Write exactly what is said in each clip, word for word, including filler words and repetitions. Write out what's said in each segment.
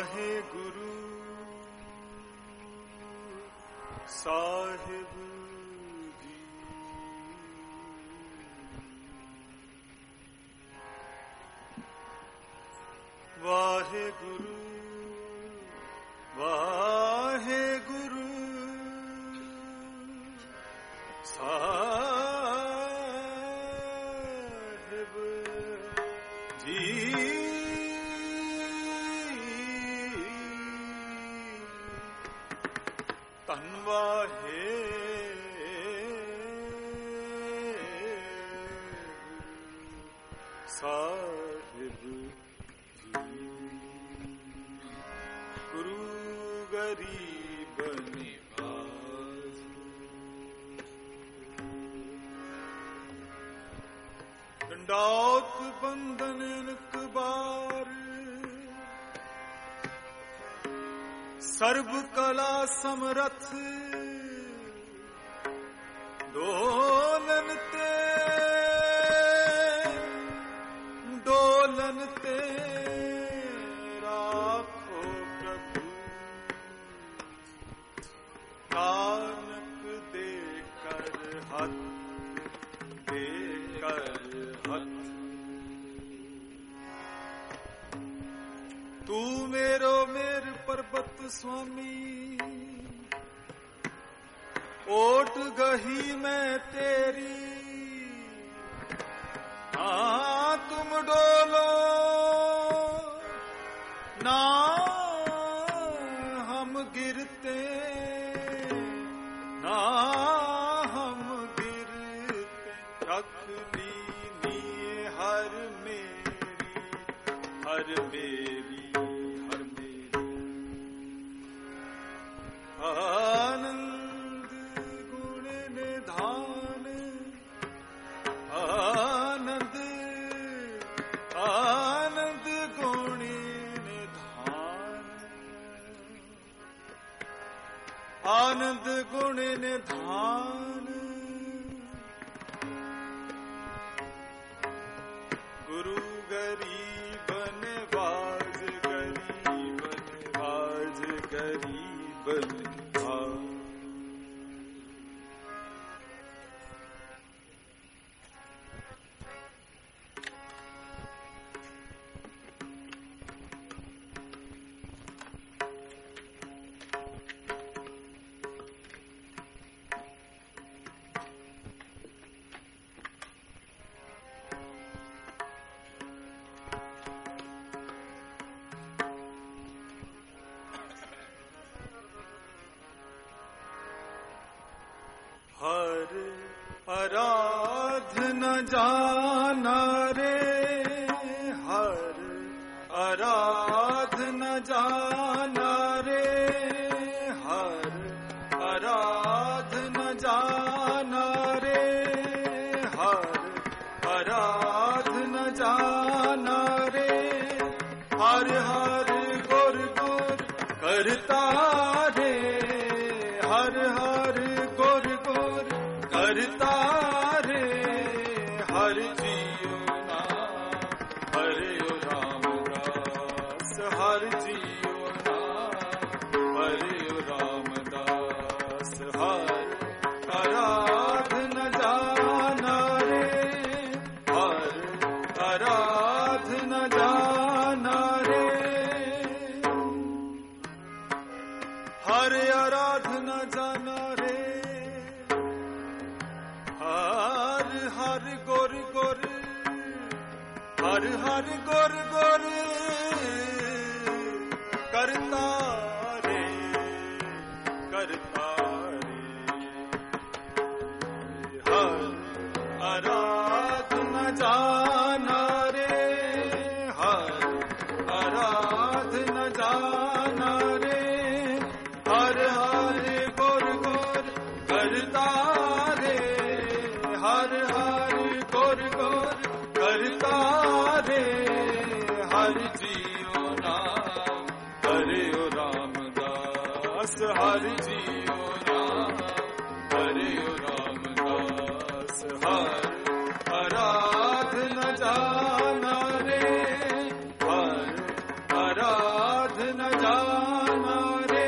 वाहेगुरु साहिब जी। वाहेगुरु वाहेगुरु साहिब जी। तन्वाहे साहिब जी। गुरु गरीब निवास दंडौत बंधन इनकबार सर्व कला समरथ दोलन ते डोलन ते राखो प्रभु। नानक देकर हथ देकर हथ तू मेरो मेर पर्वत स्वामी। ओट गही मैं तेरी हाँ तुम डोलो ना हम गिरते ना हम गिरते। रख लीनी हर मेरी हर मेरी हर मेरी। आनंद गुण निधान आनंद आनंद गुण निधान आनंद गुण निधान। गुरु गरीब नवाज गरीब नवाज गरीब नवाज। हर आराधन जाना रे हर आराधन जाना रे हर आराधन जाना रे हर आराधन जाना रे। हर हर गुर गुर करता रे हर हर गुर गुर करता रे। हर जियो नाम हरे रामदास हर जियो नाम हरे रामदास। हर आराधन जाना रे हर आराधन जाना रे। हर आराधना जाना रे हर हर गोर गोर हर हर गोर गोर करता रे करता रे। हर आराधना जाना रे हर आराधना जाना रे। हर हर गोर गोर करता रे हर हर गोर गोर करता रे। हर जियो नाम हरे रामदास हर जियो नाम हरे रामदास। हर आराधना जाना रे हर आराधना जाना रे।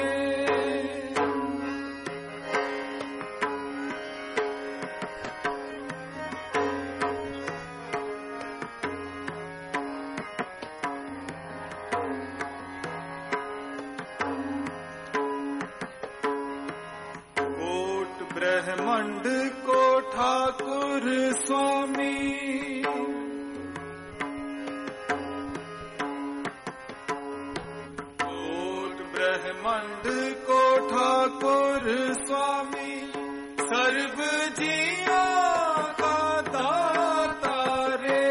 कोट ब्रह्मांड को ठाकुर स्वामी, ब्रह्मांड को ठाकुर स्वामी, सर्व जिया का दाता रे।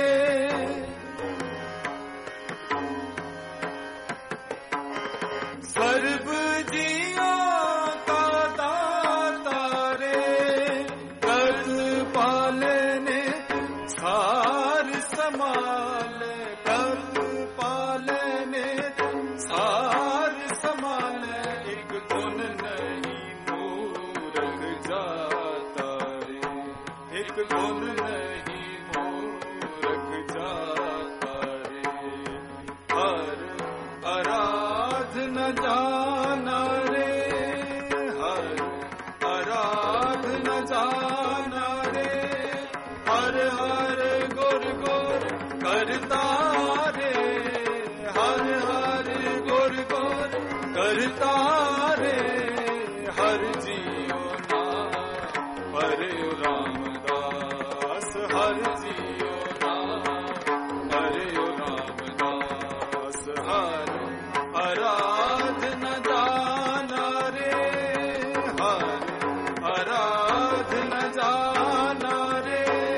सर्व जिया का दाता रे, कद पालने सार समाल, कद पालने सार समान, एक गुण नहीं मूर्ख जाता रे, एक गुण नहीं मूर्ख जाता रे। हर आराधन जाना रे, हर आराधन जाना रे, हर हर गुर गुर करता रे, हर हर गुर गुर करता रे, हर जियो ना पर रामदास, हर जियो ना पर रामदास। हर आराधन जाना रे, हर आराधन जाना रे।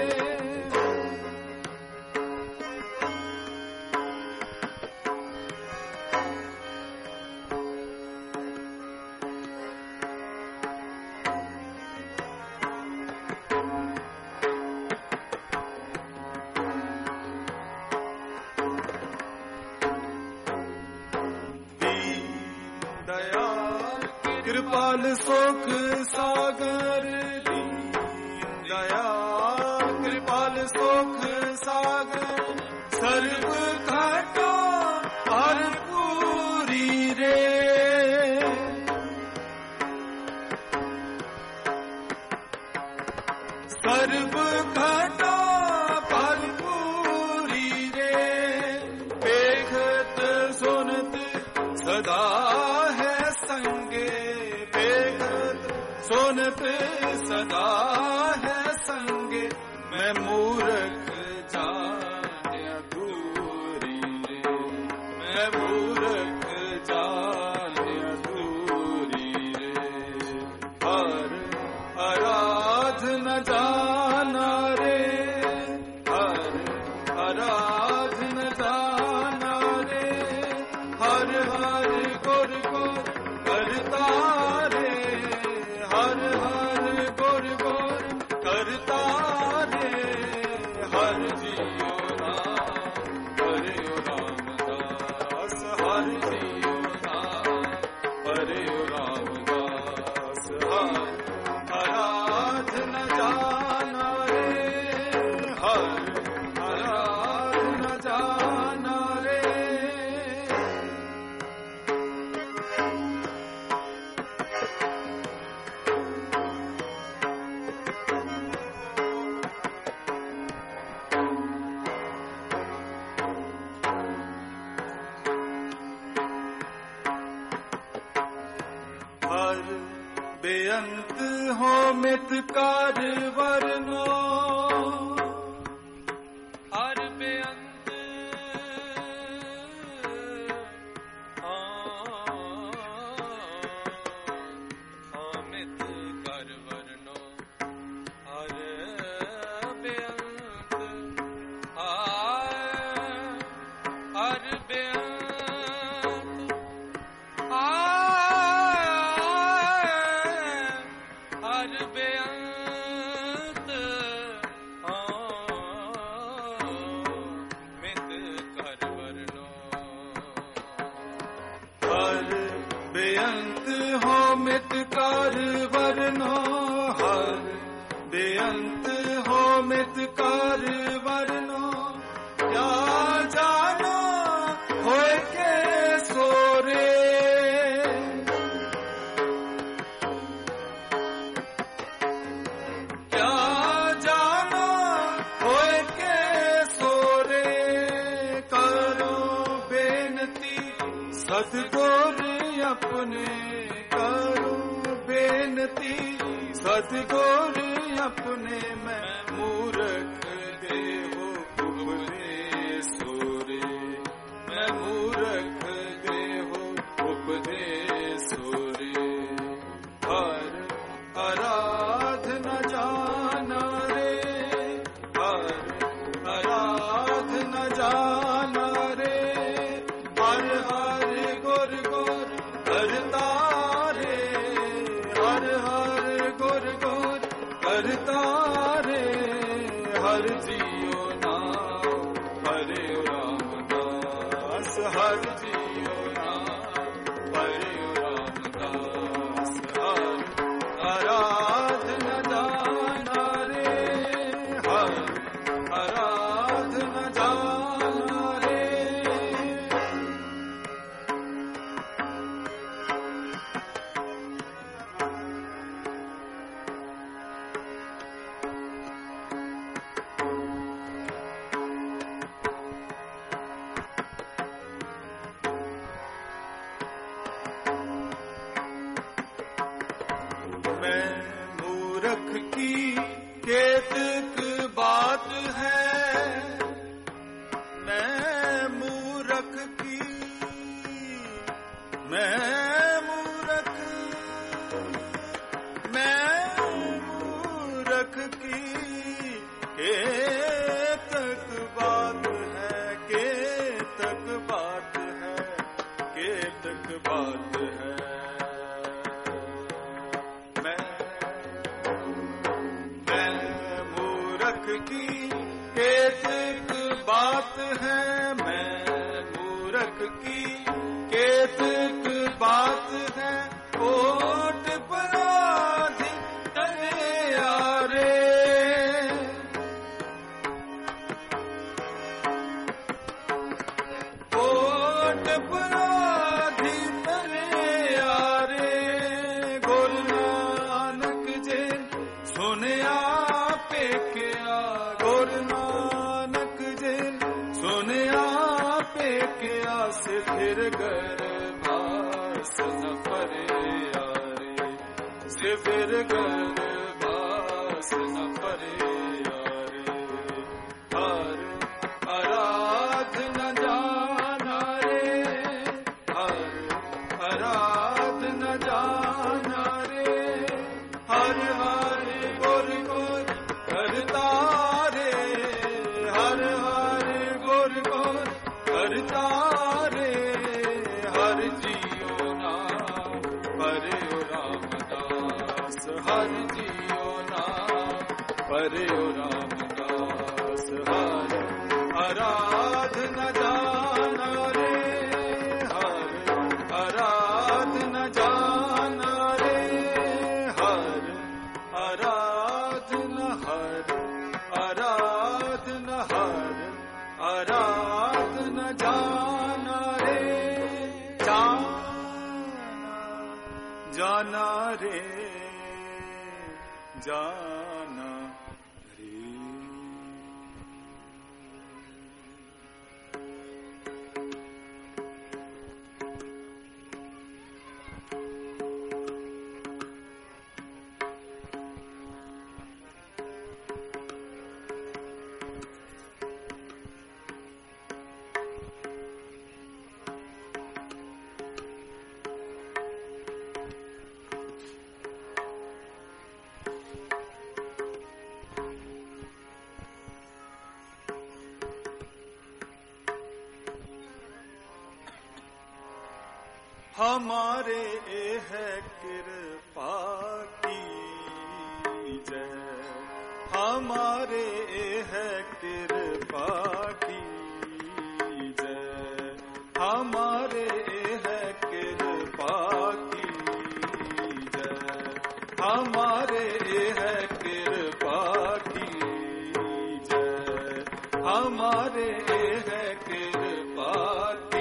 कृपाल सुख सागर, दीन दयाल कृपाल सुख सागर, सर्व घाटा भरपूरी रे। सर्व घाटा भरपूरी रे, देखत सुनत सदा है संगे, देखत सुनत सदा है संगे, मैं मूर्ख जाने दूरी रे, मैं मूर्ख जाने दूरी रे। हर आराधन जाना रे, हर आराधन जाना रे, हर हर गुर गुर करता रे, हर हर गुर गुर करता रे, हर जियो ना हरे रामदास, हर जियो ना हरे रामदास। हर आराधन जाना रे, हर आराधन जाना रे। हर बेअंत हो मितकार वरनो, हर बेअंत अमित कर वरनो, हर बेअंत हर बेअंत हर बेअंत मित कर वरनो, हर बेअंत हो मित कर वरनो, हर बेअंत हो मित कर वरनो। क्या जानो होए के सोरे, सतगुर अपने करूं बेनती, सतगुर अपने मैं मूर्ख देहो उपदेश रे, मैं मूर्ख देहो उपदेश रे। हर आराधना जाना रे, हर आराधना जाना रे, हर हर गुर गुर करता रे, हर हर गुर गुर करता रे, हर जियो नाम हरे रामदास, हर जियो नाम हरे रामदास। हर आराधना जाना रे, हर आराधना जाना रे। मैं मूर्ख की केतक बात है, मैं मूर्ख की, मैं मूर्ख, मैं मूर्ख की केतक बात है, केतक बात है, केतक बात है। की केतक बात है, मैं मूर्ख की केतक बात है। ओट पराधी तने यारे, ओट पराधी तने यारे, गुरु नानक जी सुनिया पेकिया, गुरु नानक जी सुनिया पेकिया, से फिर गर्भास न परे यारे, से फिर गर्भास न परे यारे। हर आराधना जाना रे, हर आराधना जाना रे, हर हर गुर गुर करता रे, हर हर गुर गुर करता रे, हर जियो नाम हरे रामदास, हर जियो नाम हरे रामदास। हर आराधना जाना रे, हर आराधना जाना रे, हर आराधना, हर आराधना, हर आराधना जाना रे, जाना जाना रे, जाना रे। हमारे है कृपा की जय, हमारे है कृपा की जय, हमारे है कृपा की जय, हमारे है कृपा की जय, हमारे है कृपा की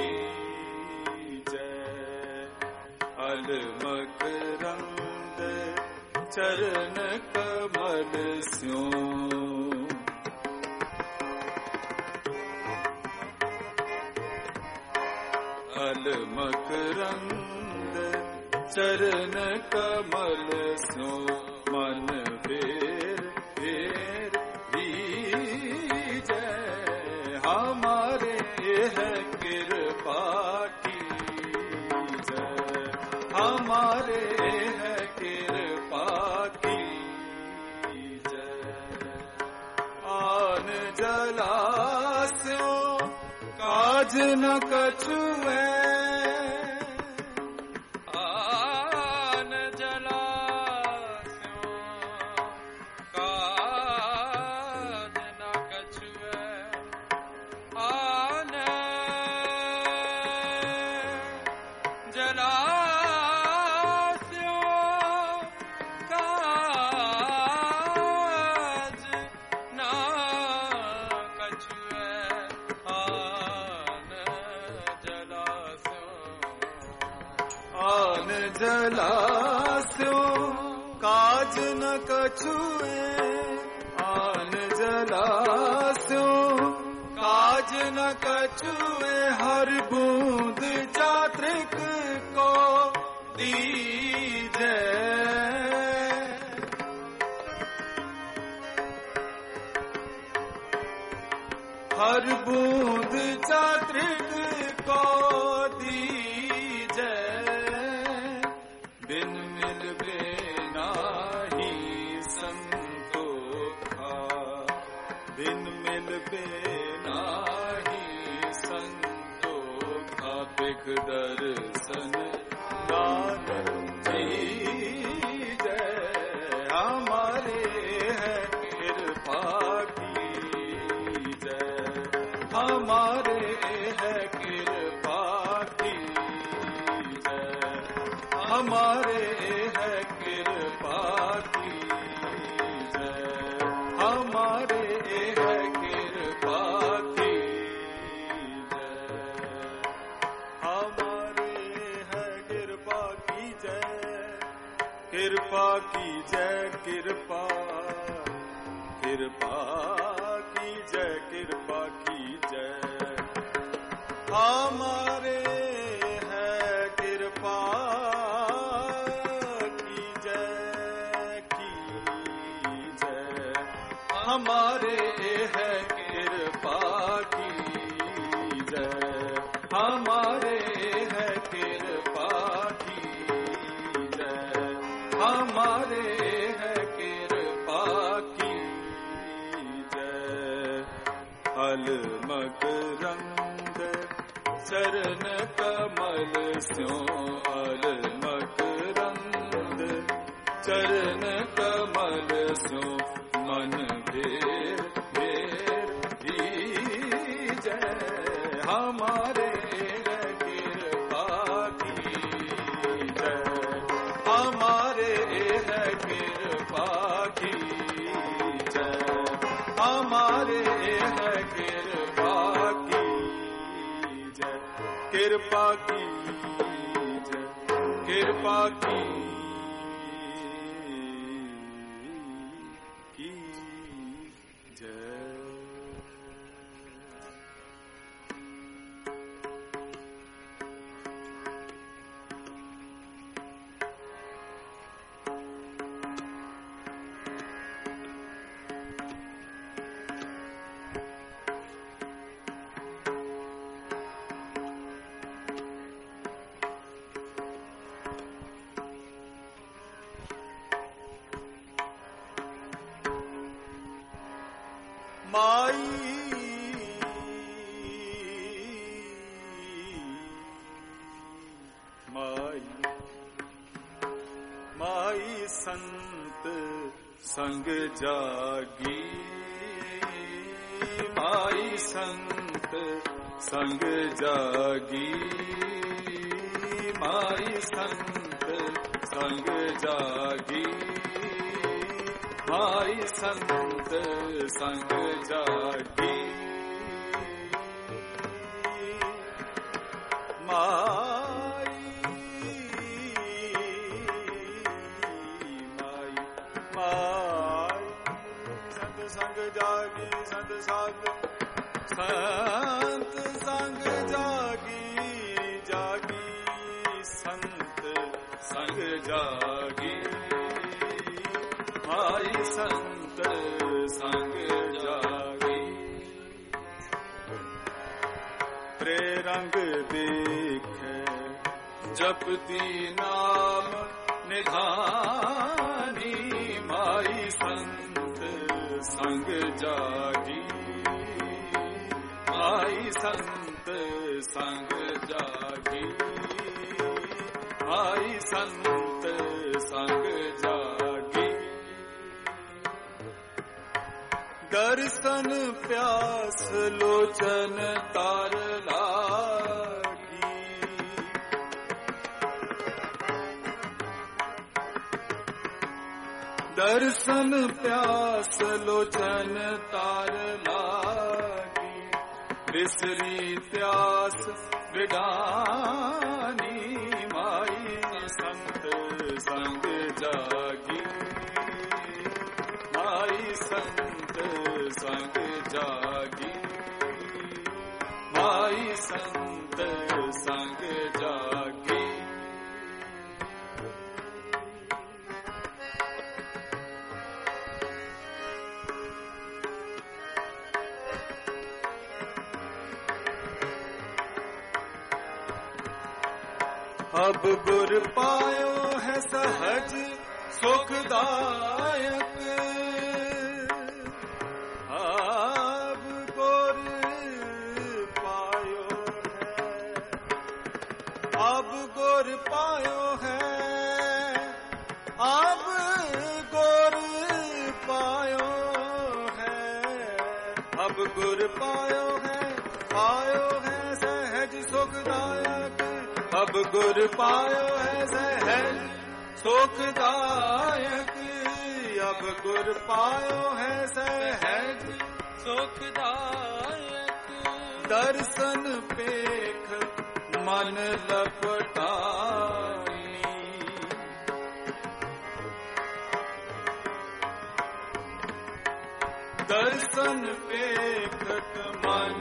मकरंद चरण कमल स्यों, अलमकरंद चरण कमल स्नो मन फेर फेर भीजे हमारे है कृपा की जय हमारे है कृपा की जय। आन जलास्यों काज न कछुए आन जलास्यों काज न कछुए आन जलास्यों काज न कछुए आन जलास्यों काज न कछुए आन जलास्यों काज न कछुए हर बूंद चात्रिक को दीजे हर बूंद चात्रिक को दीजे बिन मिल बेनाही संतोखा बिन मिल बेनाही संतोखा बिख दर्शन दान दीजे हमारे है कृपा की जय हमारे है कृपा की जय हमारे है कृपा की जय हमारे है कृपा की जय हमारे है कृपा की जय कृपा की जय कृपा कृपा की जय कृपा की जय हमारे है कृपा की जय की जय हमारे है कृपा की जय हमारे है कृपा की जय हमारे है कृपा की जय। अलमकरंद चरण कमल स्यों अलमकरंद चरण कमल स्यों मन भेर भेर भीजे हमारे है कृपा की जय हमारे है कृपा की जय हमारे है कृपा की जय कृपा की जय कृपा की की जय। माई माई माई संत संग जागी माई संत संग जागी माई संत संग जागी माई संत संग जागी माई माई माई संत संग जागी संत संग संत संग जागी जागी, माई संत संग जागी। त्रेरंग देखे जपती नाम निधानी, माई संत संग जागी, माई संत संग जागी, माई संत संग जागी। दर्शन प्यास लोचन तार लागी, दर्शन प्यास लोचन तार लागी। बिसरी प्यास विडानी, माई संत संग जागी, माई संत संग जागी, माई संत संग जागी। अब गुर पायो है सहज सुखदायक, अब गुर पायो है, अब गुर पायो है, अब गुर पायो है, अब गुर पायो है, पायो है सहज सुखदायक, अब गुर पायो है सहज सुखदायक, अब गुर पायो है सहज सुखदायक। दर्शन पेख मन लपटानी, दर्शन पेखत मन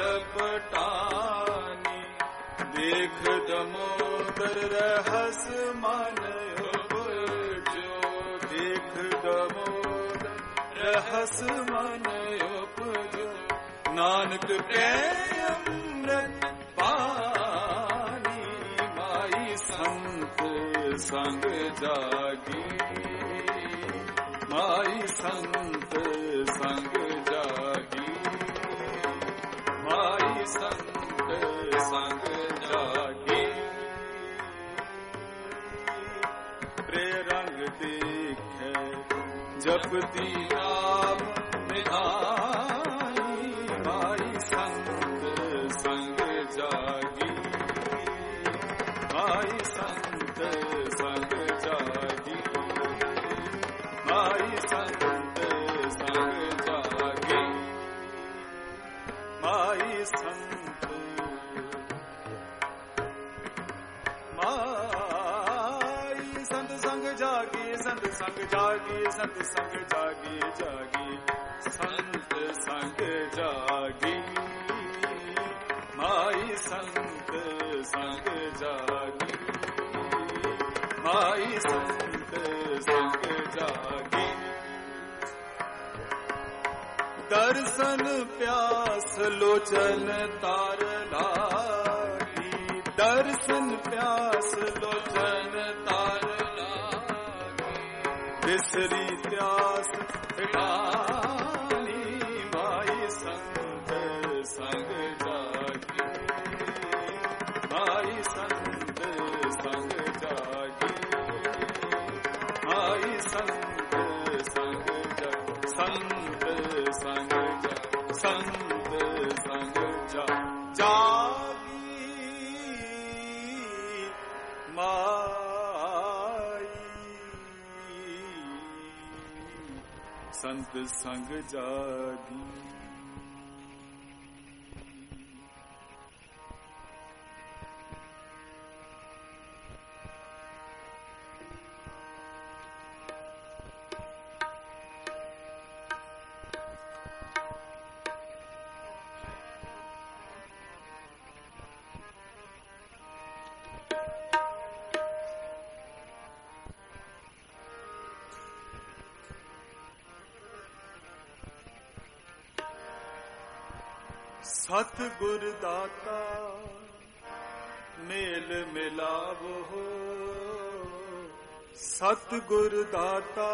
लपटानी, देख दमोदर रहस मन उपजो, देख दमोदर रहस मन उपजो। नानक प्रेमृत पानी, माई संत संग जागी, माई संत संग जागी, माई संत संग जागी। प्रेरंग देखे जपती नाम निधानी, माई संत संग जागी, माई संत संग जागी, माई संत संग जागी, माई संत माई संत संग जागी, संत संग जागी, संत संग जागी, जागी संत संग जागी, माई संत संग जागी, माई संत संग जागी। दर्शन प्यास लोचन तार लागी, दर्शन प्यास लोचन तार लागी। बिसरी प्यास विडानी, माई संत संग जागी, माई संत संग जागी, माई संत संग जागी, संत संग जागी, संत संग जागी, माई संत संग जागी। सतगुर दाता मेल मिलावो हो, सतगुर दाता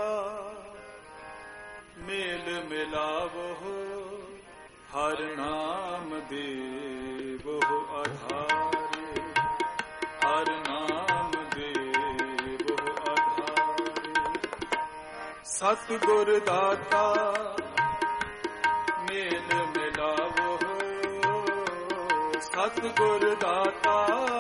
मेल मिलावो हो, हर नाम देवो आधारे, हर नाम देवो आधारे। सतगुर दाता मेल मिलावो हो, सतगुर दाता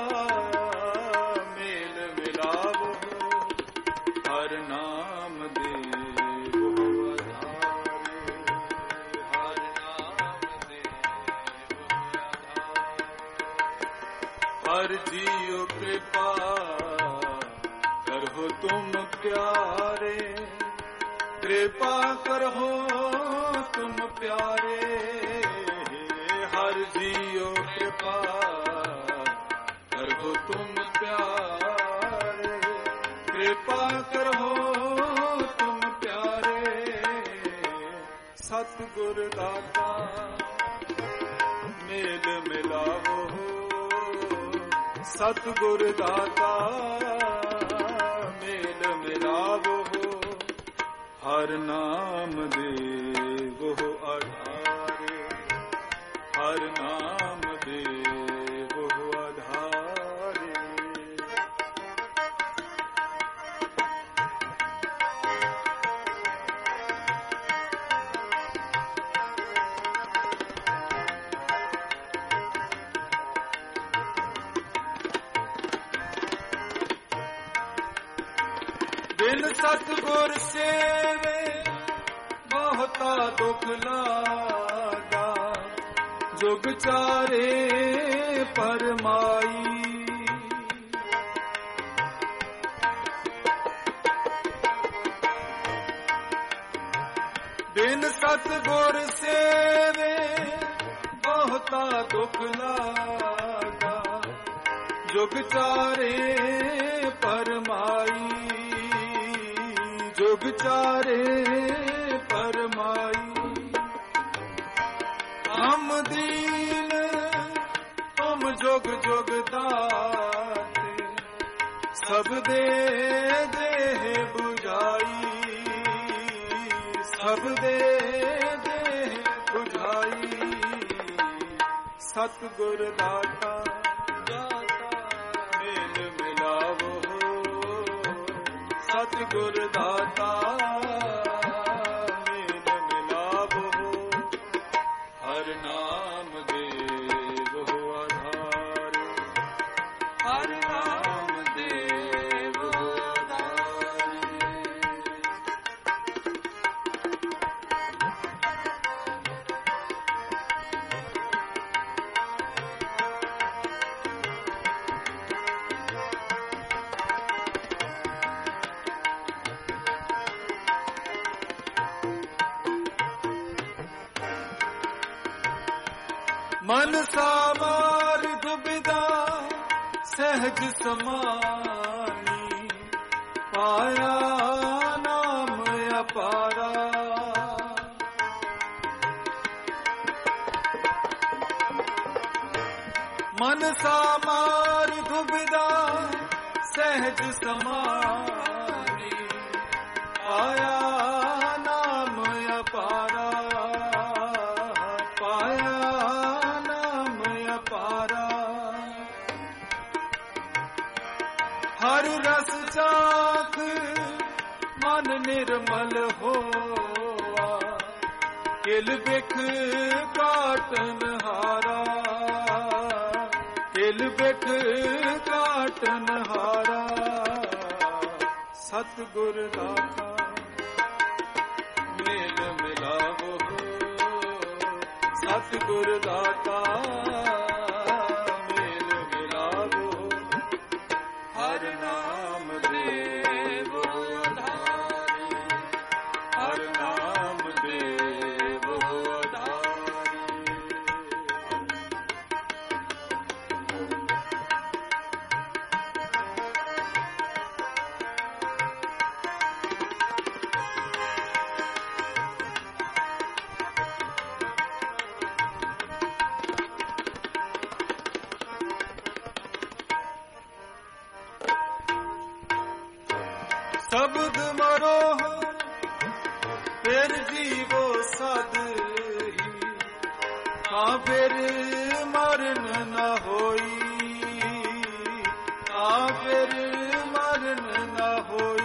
मेल मिलावो हो, हर नाम देवो आधारे, हर नाम देवो आधारे। हर जीव कृपा करहो तुम प्यारे, कृपा करहो तुम प्यारे। हर जीव कृपा करहो तुम प्यारे, कृपा करहो तुम प्यारे। सतगुर दाता मेल मिलावो हो, सतगुर दाता मेल मिलावो हो, हर नाम देवो आधारे, हर नाम देवो आधारे। बिन सतगुर सेवे बहुता दुख लागा, जुग चारे परमाई। बिन सतगुर सेवे बहुता दुख लागा, जुग चारे परमाई, जुग चारे परमाई। हम दीन तुम जुग जुग दाते, सब दे देह बुझाई, सब दे देह बुझाई। सतगुर दाता मेल मिलावो हो, सतगुर दाता मेल मिलावो हो, हर नाम देवो आधारे, हर नाम देवो आधारे। मन सामार दुविधा सहज समानी, पाया नाम अपारा। मन सामार दुविधा सहज समानी, पाया नाम अपारा, पाया पारा। हर रस चाख मन निर्मल होआ, किल बिख काटन हारा, किल बिख काटन हारा। सतगुर दाता मेल मिलावो हो, सतगुर दाता हर नाम देवो आधारे, हर नाम देवो आधारे। शब्द मरो फिर जीवो सद ही, का फिर मरण न होई, का फिर मरण न होई।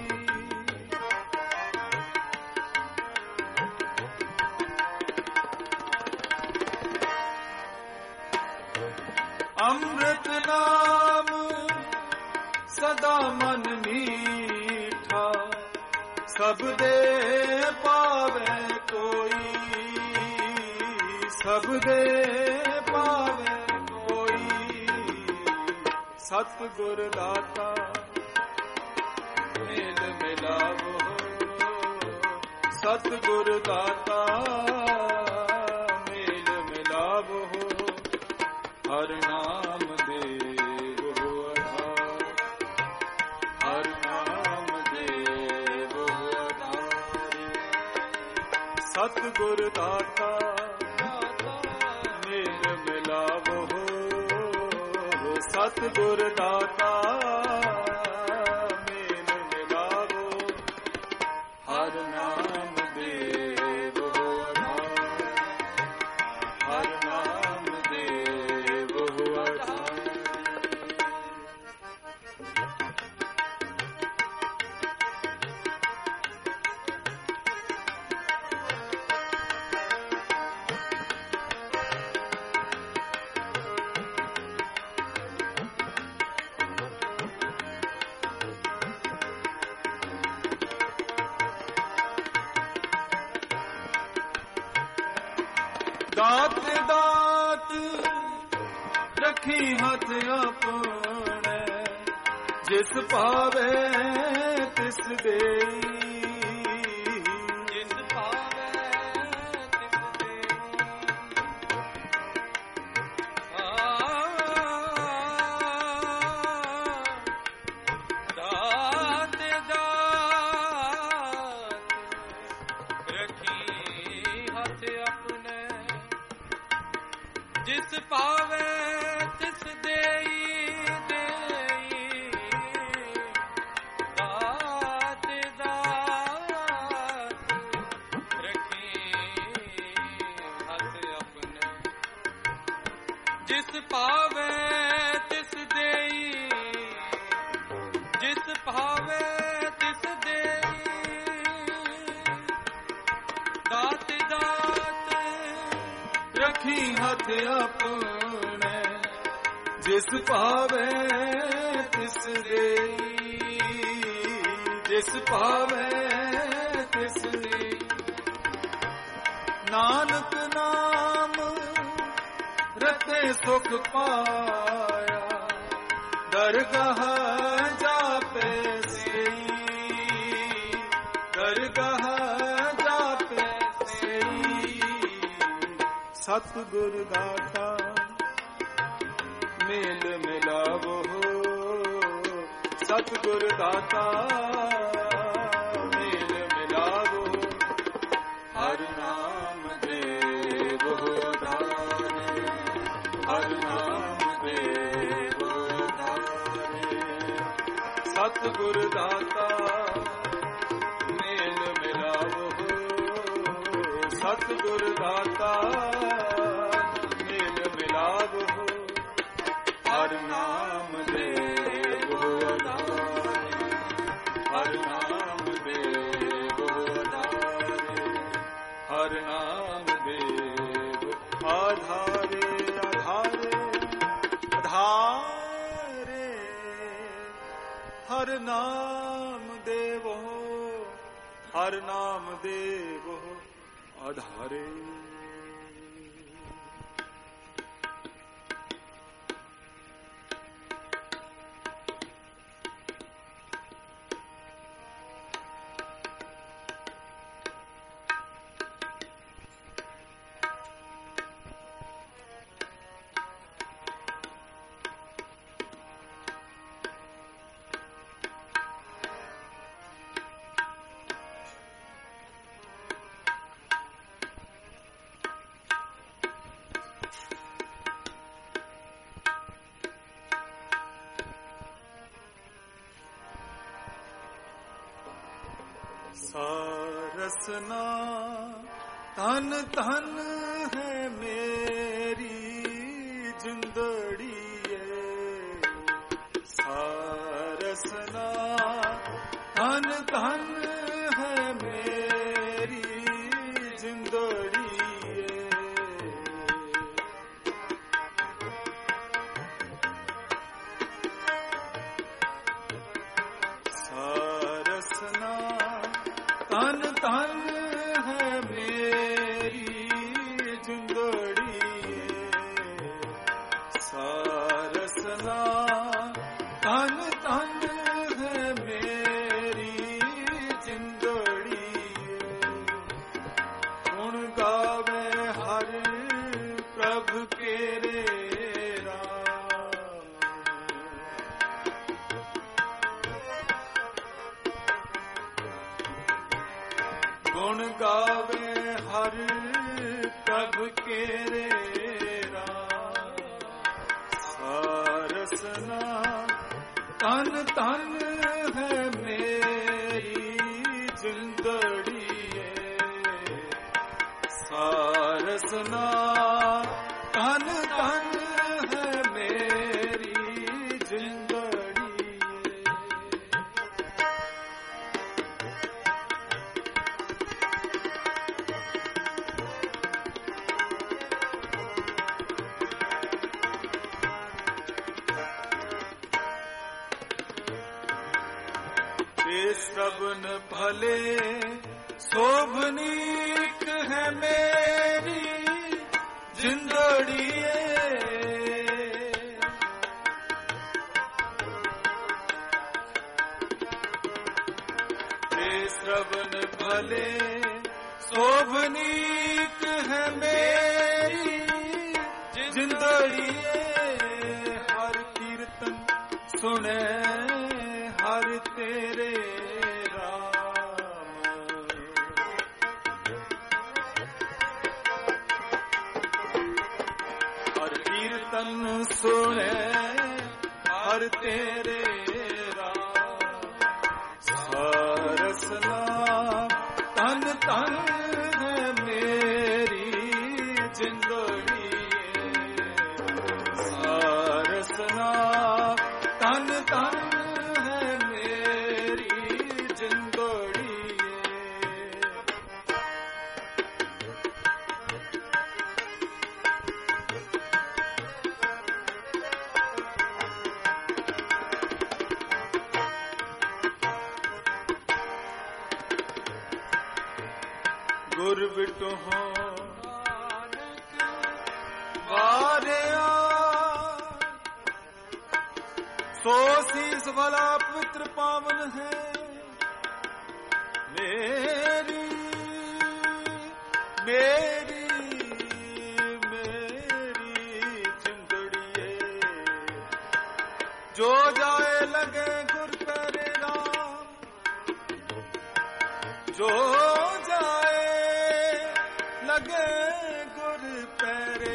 अमृत नाम सदा मन मीठा, सब दे पावे कोई, सब दे पावे कोई। सतगुर दाता मेल मिलावो, सतगुर दाता मेल मिलावो। हर नाम देव हो आधार, हर नाम देव हो आधार। सतगुर दाता मेल मिलावो, सतगुर दाता मेल मिलावो। हर नाम देव हो आधार, हर नाम देव हो आधार। दात दात रखी हाथ अपने, जिस पावे तिस देई, जिस पावे तिस देई। दात दात रखी हाथ अपने, जिस पावे तिस देई देई। दात दात रखी हाथ अपने, जिस पावे तिस देई, जिस पावे तिस देई। दात दात रखी हाथ अपने, जिस पावे तिस देई, जिस पावे तिस देई। नानक नाम रते सुख पाया, दरगाह जापे सेई, दरगाह जापे सेई। सतगुर दाता मेल मिलावो, सतगुर दाता मेल मिलावो। हर नाम देव हो धारे, हर नाम देव हो धारे। सतगुर दाता मेल मिलावो, सतगुर दाता मेल मिलावो। हर नाम देव हो आधारे, हर नाम देव हो आधारे, हर नाम देव आधारे, आधारे आधारे। हर नाम देव हो, हर नाम देव हो आधारे। सारसना धन धन है मेरी जिंदड़ी सारसना धन धन है मेरी जिंदड़ी सारसना धन धन है मेरी जिंदड़ी सारसना धन धन है मेरी जिंदड़ी गुण गावे हर प्रभु केरे राम गुण गावे हर प्रभु केरे राम सारसना धन धन है मेरी जिंदड़ी सारसना धन धन है मेरी जिंदड़ी श्रवण भले शोभनीक है मेरी जिंदड़ी श्रवण भले शोभनीक है मेरी जिंदड़ी हर कीर्तन सुने हर तेरे राम हर कीर्तन सुने हर तेरे राम सारसना धन धन है मेरी जिंदड़ी सारसना धन धन गुर बिटो हो वारे सो शीस वाला पवित्र पावन है मेरी मेरी मेरी जिंदड़ी जो जाए लगे गुर तेरे राम जो जाए लगे गुर पैरे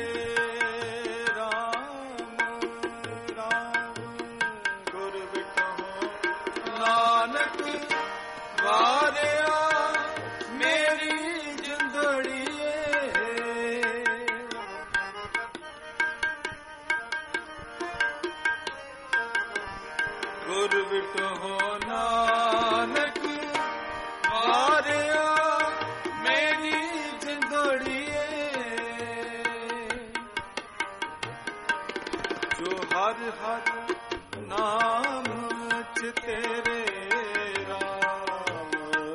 राम राम गुर बिटो नानक वारे मेरी जिंदड़ी गुर बिटो नानक वारे मेरी जिंदड़ी जो हर हर नाम तेरे राम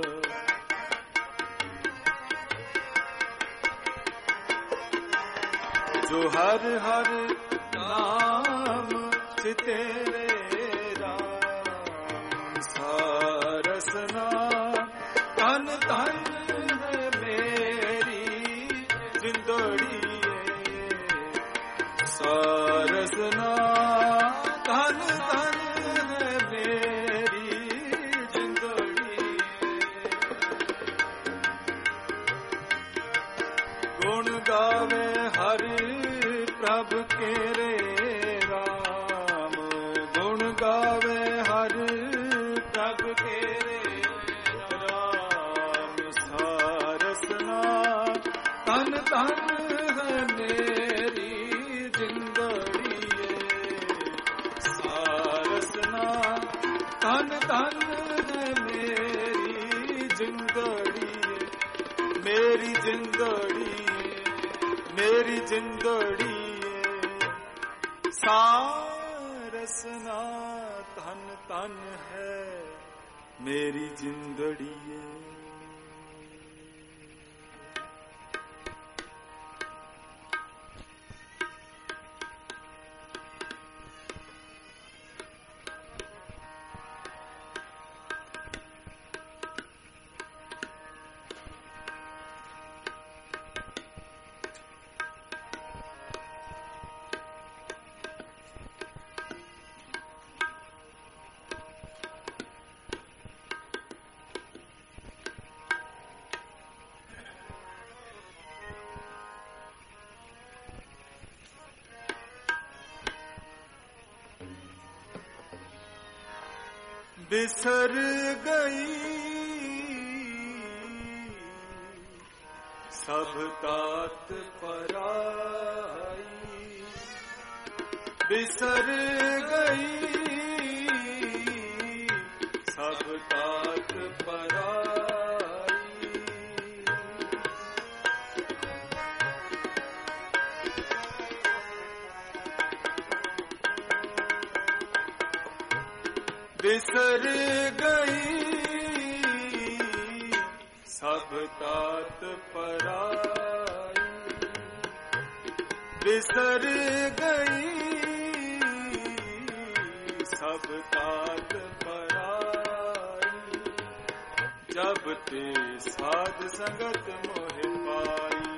जो हर हर नाम तेरे राम सारसना धन धन है मेरी जिंदड़ी सारसना धन धन है मेरी जिंदड़ी गुण गावे हर प्रभु केरे राम गुण गावे हर प्रभु केरे राम धन धन है मेरी जिंदड़ी, मेरी जिंदड़ी, मेरी जिंदड़ी सारसना धन धन है मेरी जिंदड़ी। बिसर गई सब तात पराई, बिसर गई सब तात पराई। बिसर गई सब तात पराई, बिसर गई सब तात पराई। जब ते साध संगत मोह पाई,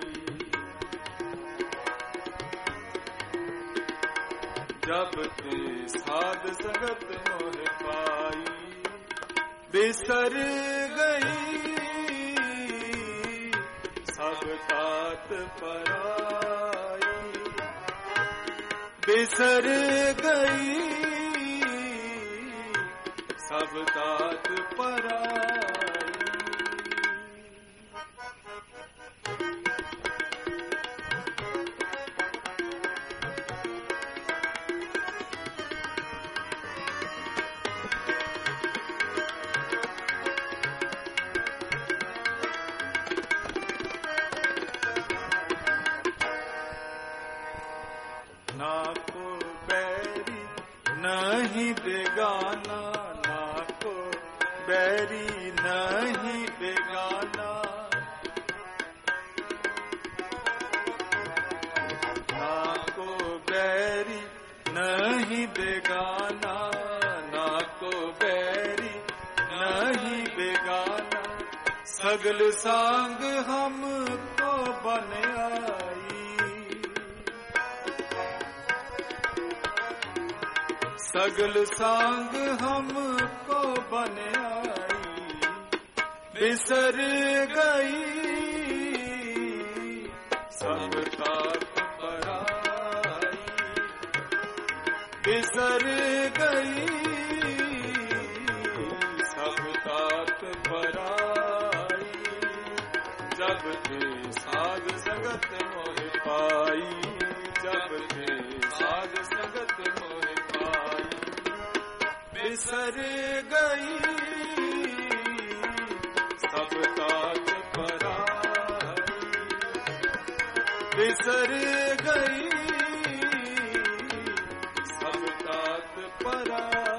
जब ते साध संगत मोह पाई। बिसर गई सब तात पराई, बिसर गई सब तात पराई। ना को बैरी नहीं बेगाना, ना को बैरी नहीं बेगाना, ना को बैरी नहीं बेगाना, ना को बैरी नहीं बेगाना। सगल सांग हमको बन आई, सगल सांग हमको बन आई। बिसर गई सब तात पराई, बिसर गई सब तात पराई। जब ते साध संगत मोह पाई, जब ते साध संगत मोह पाई। बिसर गई सब तात पराई, बिसर गई सब तात पराई।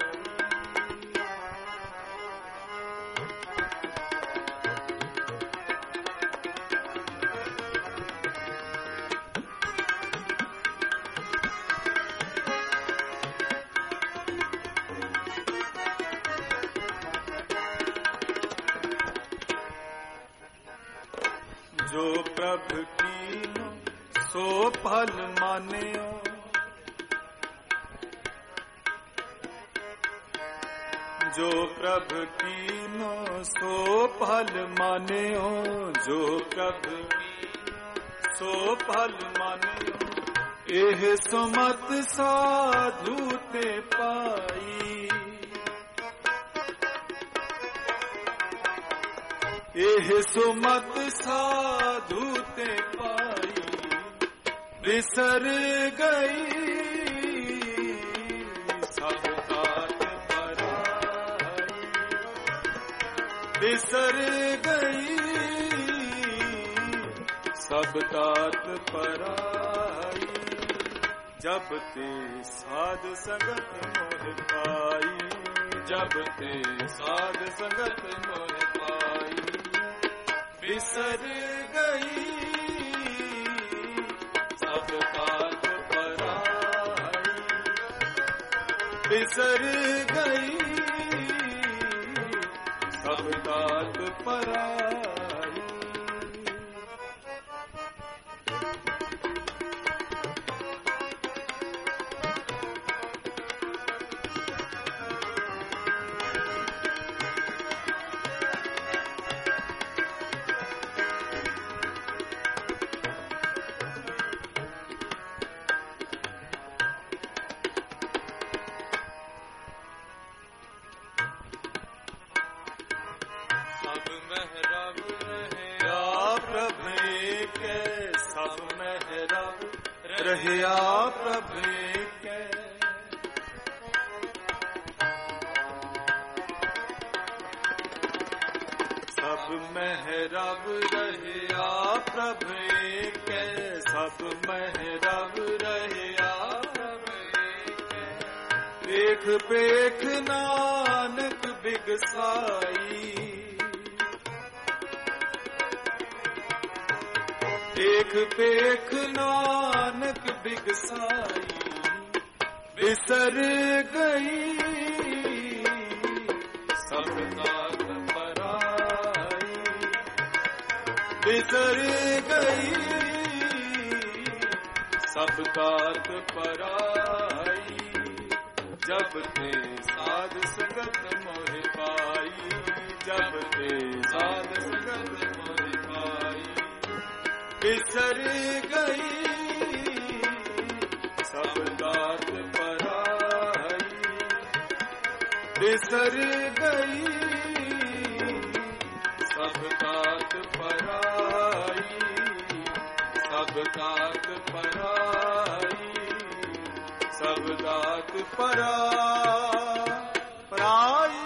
जो प्रभु कीनो सो फल मान्यो, जो प्रभु कीनो सो फल मान्यो, जो प्रभु सो फल मान्यो। एह सुमत साधु ते पाई, एह सुमत साधु ते पाई। बिसर गई सब तात पराई, बिसर गई सब तात पराई। जब ते साध संगत मोह पाई, जब ते साध संगत मोह पाई। बिसर गई सब तात पराई, बिसर गई सब तात पराई। रहिया प्रभु के सब महरब रहिया प्रभु के, सब महरब रहिया प्रभु के। देख पेख नानक बिगसाई, देख पेख नानक बिगसाई। बिसर गई सब तात पराई, बिसर गई सब तात पराई। जब ते साध संगत मोह पाई, जब ते साध संगत मोह पाई। बिसर गई सब तात पराई, बिसर गई सब तात पराई, सब तात पराई, सब तात परा पराई।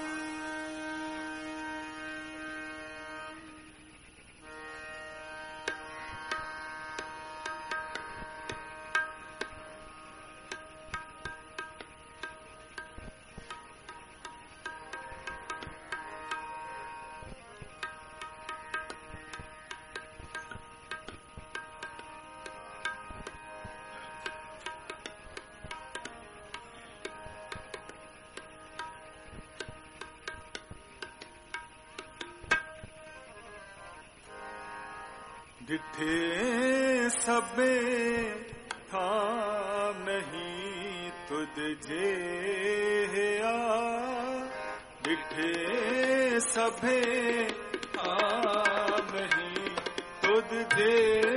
डिठे सबे था नहीं तुद जे आ, डिठे सबे था नहीं तुद जे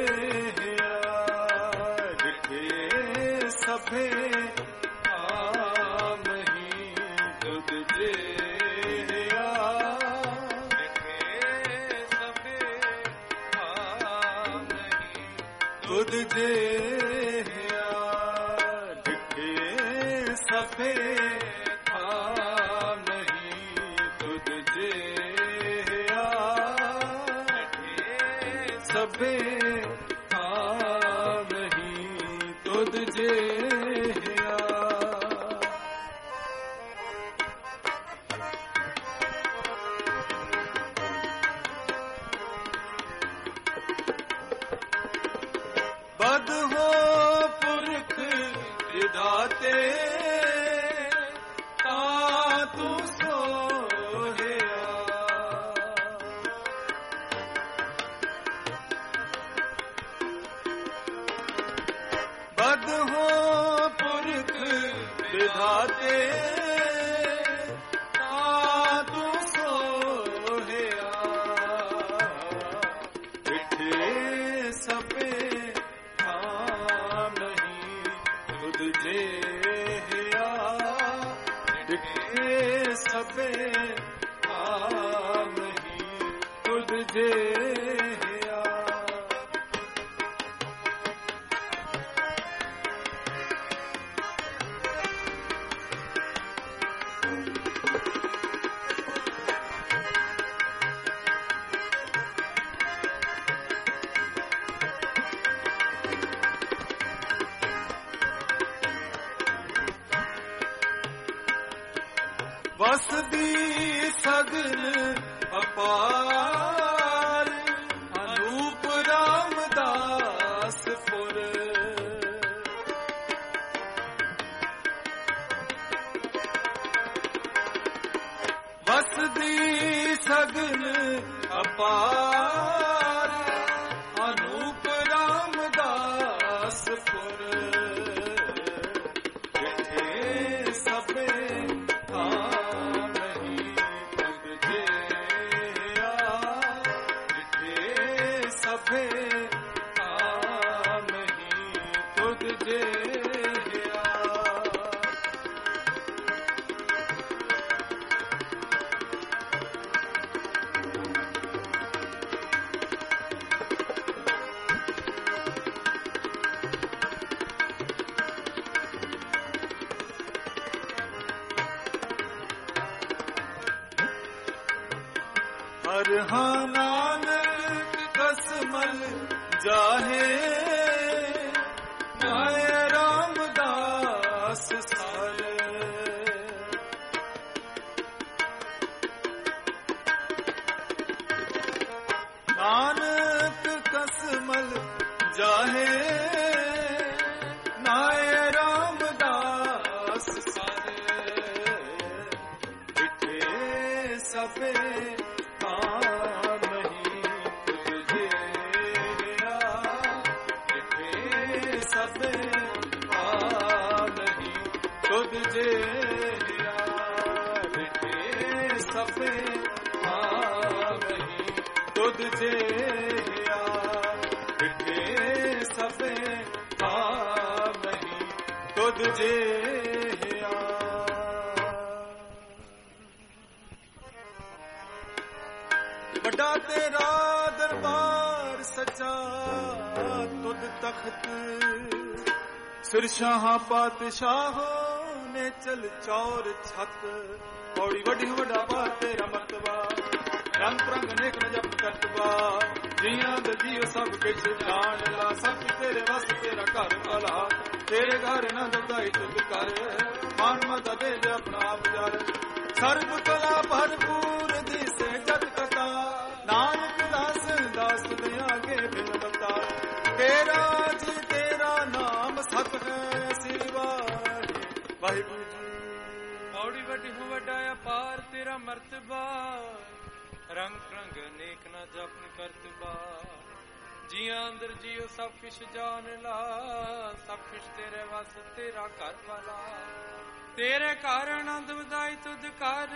आ, डिठे सबे था नहीं तुद जे तुद जे डिठे सबे था नहीं तुद जे सबे था नहीं तुद जे बद हो पुरख विधाते ता तू सोहया, बद हो पुरख विधाते ता तू सोहया। डिठे सबे जे डिठे सबे था नहीं तुद जे ਵਸਦੀ ਸਗਨ ਅਪਾਰ ਅਨੂਪ ਰਾਮਦਾਸਪੁਰ ਵਸਦੀ ਸਗਨ ਅਪਾਰ ਅਨੂਪ ਰਾਮਦਾਸਪੁਰ ਜਿੱਥੇ ਸਭੇ ਹਰ ਹਾਂ ਨਾਨਕ ਕਸਮਲ ਜਾਹੇ ਨਾਏ ਰਾਮਦਾਸ ਸਾਰੇ ਨਾਨਕ ਕਸਮਲ ਜਾਹੇ ਨਾਏ ਰਾਮਦਾਸ ਸਾਰੇ ਜਿੱਥੇ ਸਭੇ ਤੁਧ ਜੇ ਆ ਬਿਠੇ ਸਭੇ ਆ ਨਹੀਂ ਤੁਧ ਜੇ ਆ ਵੱਡਾ ਤੇਰਾ ਦਰਬਾਰ ਸੱਚਾ ਤੁਧ ਤਖਤ ਸਿਰ ਸ਼ਾਹਾਂ ਪਾਤਸ਼ਾਹੋਂ ਨੇ ਚਲ ਚੌਰ ਛੱਤ ਪੌੜੀ ਵੱਡੀ ਵੱਡਾ ਬਾਤ ਤੇਰਾ ਮਰਤਬਾ ਰੰਗ ਰੰਗ ਨੇਕ ਨ ਜਪ ਕਰਤਵਾ ਜੀਆਂ ਦੇ ਜੀਓ ਸਭ ਕਿਛ ਜਾਣ ਲਾ ਸਭ ਤੇਰੇ ਵਸ ਤੇਰਾ ਘਰ ਵਾਲਾ ਤੇਰੇ ਘਰ ਨਾ ਦਦਾਈ ਤੁਧ ਕਰ ਮਾਨ ਮਤ ਦੇ ਦੇ ਆਪਣਾ ਆਪ ਜਰ ਸਰਬ ਕਲਾ ਭਰਪੂਰ ਦਿਸੇ ਜਤ ਕਥਾ ਨਾਨਕ ਦਾਸ ਦਾਸ ਦੇ ਆਗੇ ਬਿਨ ਬਤਾ ਤੇਰਾ ਜੀ ਤੇਰਾ ਨਾਮ ਸਤ ਹੈ ਸਿਵਾ ਵਾਹਿਗੁਰੂ ਜੀ ਪੌੜੀ ਵੱਡੀ ਹੋ ਵੱਡਾ ਅਪਾਰ ਤੇਰਾ ਮਰਤਬਾ ਰੰਗ ਰੰਗ ਨੇਕ ਨਾ ਜਪਨ ਕਰਤਬਾ ਜੀਆਂ ਅੰਦਰ ਜੀਓ ਸਭ ਕੁਛ ਜਾਣ ਲਾ ਸਭ ਕੁਛ ਤੇਰੇ ਵਸ ਤੇਰਾ ਘਰ ਵਾਲਾ ਤੇਰੇ ਘਰ ਆਨੰਦ ਵਧਾਈ ਤੁਧ ਕਰ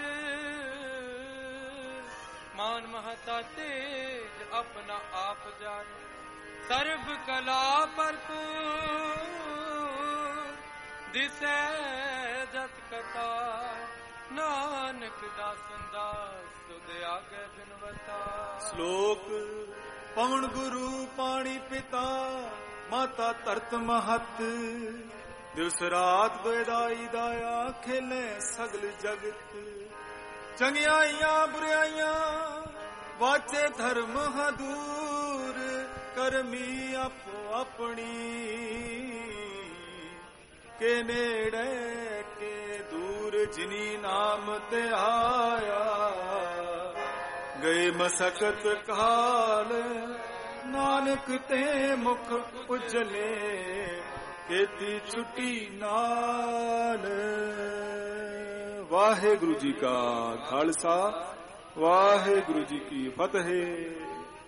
ਮਾਨ ਮਹਤਾ ਤੇਜ ਆਪਣਾ ਆਪ ਜਾਣ ਸਰਬ ਕਲਾ ਭਰਪੂਰ ਦਿਸੈ ਜਤ ਕਥਾ ਨਾਨਕ ਦਾਸਨ ਦਾਸ ਤੁਧ ਆਗੇ ਬਿਨਵਤਾ ਸ਼ਲੋਕ ਪਵਨ ਗੁਰੂ ਪਾਣੀ ਪਿਤਾ ਮਾਤਾ ਧਰਤ ਮਹਤ ਦਿਵਸ ਰਾਤ ਬੇਦਾਈ ਦਾਇਆ ਖੇਲੇ ਸਗਲ ਜਗਤ ਚੰਗਿਆਈਆਂ ਬੁਰਾਈਆਂ ਵਾਚੇ ਧਰਮ ਹਦੂਰ ਕਰਮੀ ਆਪੋ ਆਪਣੀ ਕੇ ਨੇੜੇ ਕੇ ਦੂਰ ਜਿਨੀ ਨਾਮ ਤੇ ਆਇਆ ਗਏ ਮਸਕਤ ਕਾਲ ਨਾਨਕ ਤੇ ਮੁਖ ਉਜਲੇ ਕੀਤੀ ਛੁੱਟੀ ਨਾਲ ਵਾਹਿਗੁਰੂ ਜੀ ਕਾ ਖਾਲਸਾ ਵਾਹਿਗੁਰੂ ਜੀ ਕੀ ਫਤਿਹ।